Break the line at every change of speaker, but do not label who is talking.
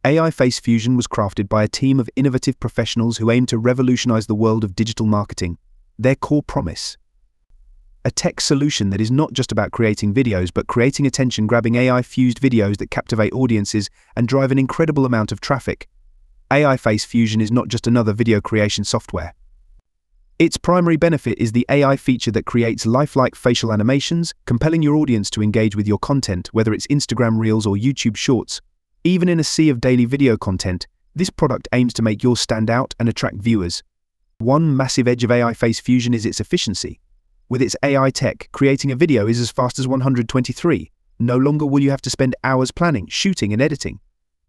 AI Face Fusion was crafted by a team of innovative professionals who aim to revolutionize the world of digital marketing. Their core promise: a tech solution that is not just about creating videos, but creating attention-grabbing AI-fused videos that captivate audiences and drive an incredible amount of traffic. AI Face Fusion is not just another video creation software. Its primary benefit is the AI feature that creates lifelike facial animations, compelling your audience to engage with your content, whether it's Instagram Reels or YouTube Shorts. Even in a sea of daily video content, this product aims to make yours stand out and attract viewers. One massive edge of AI Face Fusion is its efficiency. With its AI tech, creating a video is as fast as 123. No longer will you have to spend hours planning, shooting, and editing.